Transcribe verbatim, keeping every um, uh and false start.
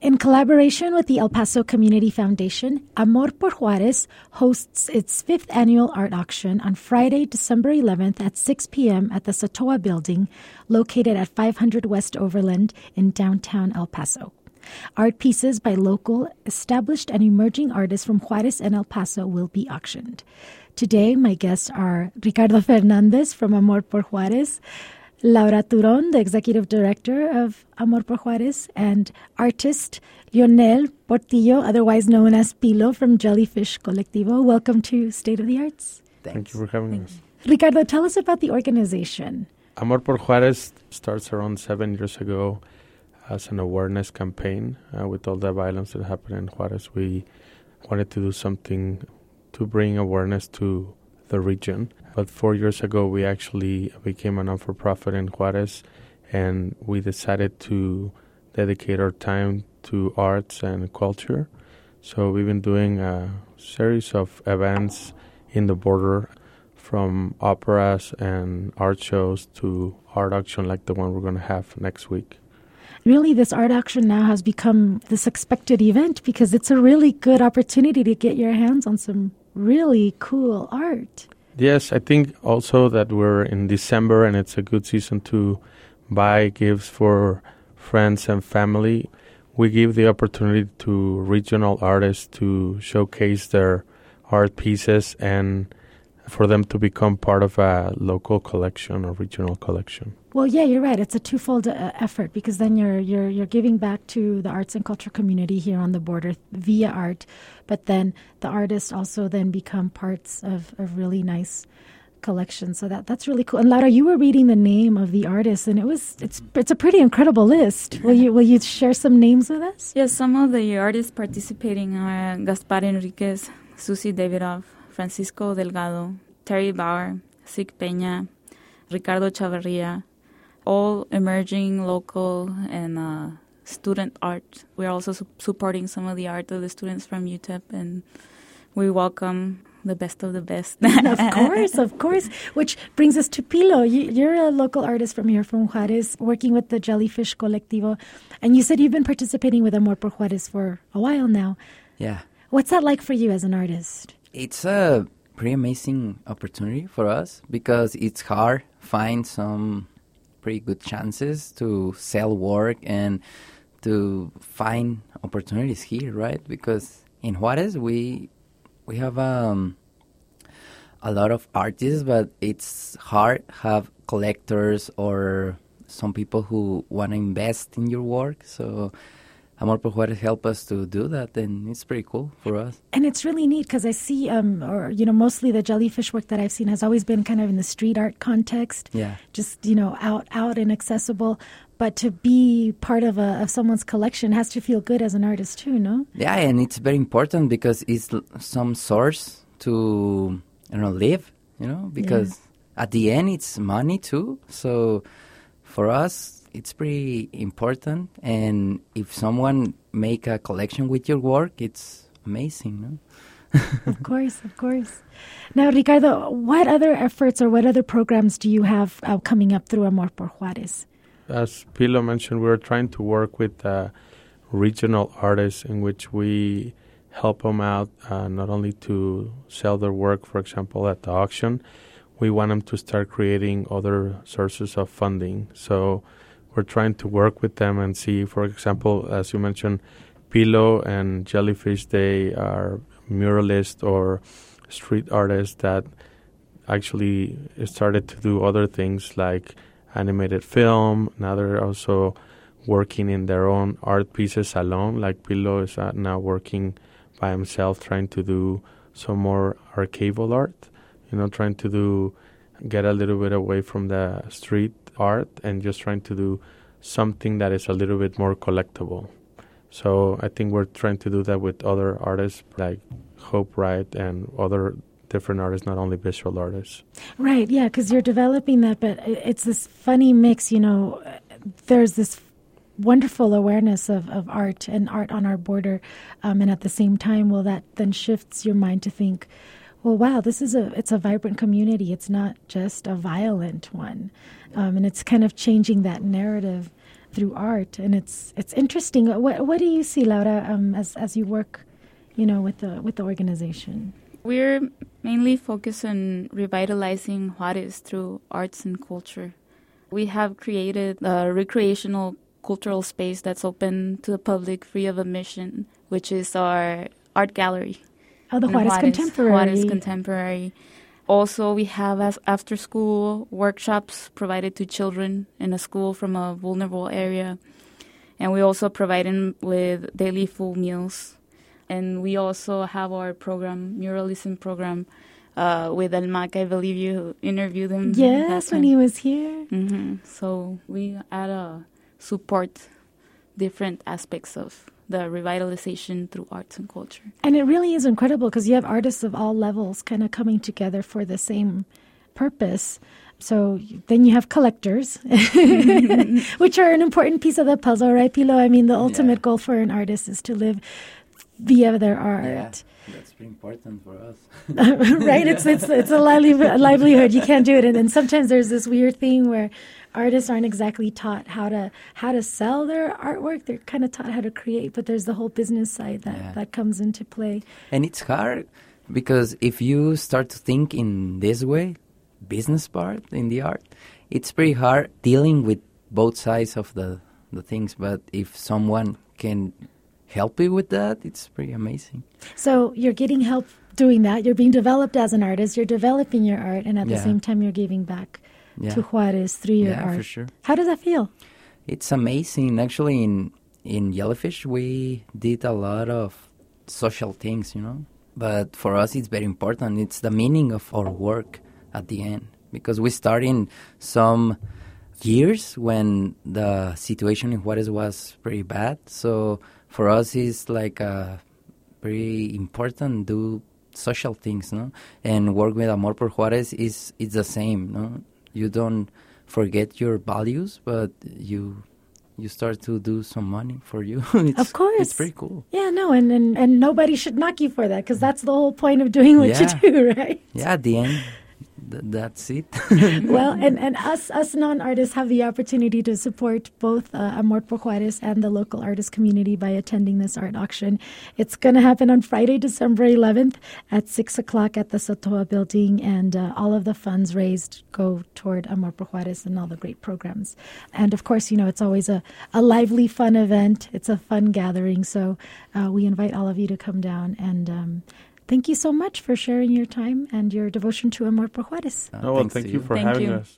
In collaboration with the El Paso Community Foundation, Amor por Juarez hosts its fifth annual art auction on Friday, December eleventh at six p.m. at the Satoa Building, located at five hundred West Overland in downtown El Paso. Art pieces by local, established, and emerging artists from Juarez and El Paso will be auctioned. Today, my guests are Ricardo Fernandez from Amor por Juarez, Laura Turon, the executive director of Amor por Juarez, and artist Lionel Portillo, otherwise known as Pilo from Jellyfish Colectivo. Welcome to State of the Arts. Thanks. Thank you for having Thanks. us. Ricardo, tell us about the organization. Amor por Juarez starts around seven years ago as an awareness campaign. Uh, with all the violence that happened in Juarez, we wanted to do something to bring awareness to the region. But four years ago, we actually became a non-for-profit in Juarez, and we decided to dedicate our time to arts and culture. So we've been doing a series of events in the border, from operas and art shows to art auction like the one we're going to have next week. Really, this art auction now has become this expected event because it's a really good opportunity to get your hands on some really cool art. Yes, I think also that we're in December and it's a good season to buy gifts for friends and family. We give the opportunity to regional artists to showcase their art pieces and for them to become part of a local collection or regional collection. Well, yeah, you're right. It's a twofold uh, effort because then you're you're you're giving back to the arts and culture community here on the border via art, but then the artists also then become parts of a really nice collection. So that that's really cool. And Laura, you were reading the name of the artists, and it was it's it's a pretty incredible list. Will you will you share some names with us? Yes, some of the artists participating are Gaspar Enriquez, Susie Davidoff, Francisco Delgado, Terry Bauer, Sig Peña, Ricardo Chavarria, all emerging local and uh, student art. We're also su- supporting some of the art of the students from U T E P, and we welcome the best of the best. Of course, of course. Which brings us to Pilo. You, you're a local artist from here, from Juarez, working with the Jellyfish Colectivo. And you said you've been participating with Amor por Juarez for a while now. Yeah. What's that like for you as an artist? It's a pretty amazing opportunity for us because it's hard to find some pretty good chances to sell work and to find opportunities here, right? Because in Juarez, we we have um, a lot of artists, but it's hard to have collectors or some people who want to invest in your work. So Amor por Juarez help us to do that, and it's pretty cool for us. And it's really neat because I see, um, or, you know, mostly the jellyfish work that I've seen has always been kind of in the street art context. Yeah. Just, you know, out, out and accessible. But to be part of a of someone's collection has to feel good as an artist too, no? Yeah, and it's very important because it's l- some source to, you know, live, you know, because yeah. At the end it's money too. So for us, it's pretty important. And if someone make a collection with your work, it's amazing, no? Of course, of course. Now, Ricardo, what other efforts or what other programs do you have uh, coming up through Amor por Juarez? As Pilo mentioned, we're trying to work with uh, regional artists in which we help them out uh, not only to sell their work, for example, at the auction. We want them to start creating other sources of funding. So we're trying to work with them and see, for example, as you mentioned, Pilo and Jellyfish, they are muralists or street artists that actually started to do other things like animated film. Now they're also working in their own art pieces alone. Like Pilo is uh, now working by himself, trying to do some more archival art. You know, trying to do get a little bit away from the street art and just trying to do something that is a little bit more collectible. So I think we're trying to do that with other artists like Hope Wright and other different artists, not only visual artists. Right, yeah, because you're developing that, but it's this funny mix, you know, there's this wonderful awareness of, of art and art on our border, um, and at the same time, well, that then shifts your mind to think, well, wow, this is a, it's a vibrant community. It's not just a violent one. Um, and it's kind of changing that narrative through art, and it's it's interesting. What what do you see, Laura, um, as as you work, you know, with the with the organization? We're mainly focused on revitalizing Juarez through arts and culture. We have created a recreational cultural space that's open to the public, free of admission, which is our art gallery. Oh, the Juarez, Juarez Contemporary. Juarez Contemporary. Also, we have as after-school workshops provided to children in a school from a vulnerable area. And we also provide them with daily full meals. And we also have our program, Muralism program, uh, with Almac. I believe you interviewed him. Yes, when he was here. Mm-hmm. So we add a support different aspects of the revitalization through arts and culture. And it really is incredible because you have artists of all levels kind of coming together for the same purpose. So then you have collectors, which are an important piece of the puzzle, right, Pilo? I mean, the ultimate yeah. goal for an artist is to live via their art. Yeah, that's pretty important for us. Right? It's it's it's a lively, livelihood. You can't do it. And then sometimes there's this weird thing where artists aren't exactly taught how to how to sell their artwork. They're kind of taught how to create, but there's the whole business side that, yeah. that comes into play. And it's hard because if you start to think in this way, business part in the art, it's pretty hard dealing with both sides of the, the things. But if someone can help you with that, it's pretty amazing. So you're getting help doing that. You're being developed as an artist. You're developing your art, and at yeah. the same time, you're giving back yeah. to Juarez through your yeah, art. For sure. How does that feel? It's amazing. Actually, in in Yellowfish, we did a lot of social things, you know. But for us, it's very important. It's the meaning of our work at the end, because we start in some years when the situation in Juarez was pretty bad. So for us, it's like a very important do social things, no? And work with Amor por Juarez is it's the same, no? You don't forget your values, but you you start to do some money for you. It's, of course. It's pretty cool. Yeah, no, and, and, and nobody should knock you for that, because that's the whole point of doing what yeah. you do, right? Yeah, at the end. Th- that's it. Well, and, and us us non-artists have the opportunity to support both uh, Amor por Juarez and the local artist community by attending this art auction. It's going to happen on Friday, December eleventh at six o'clock at the Sotoa building, and uh, all of the funds raised go toward Amor por Juarez and all the great programs. And, of course, you know, it's always a, a lively, fun event. It's a fun gathering, so uh, we invite all of you to come down and um thank you so much for sharing your time and your devotion to Amor por Juarez. Oh, well, thank you, you for thank having you. us.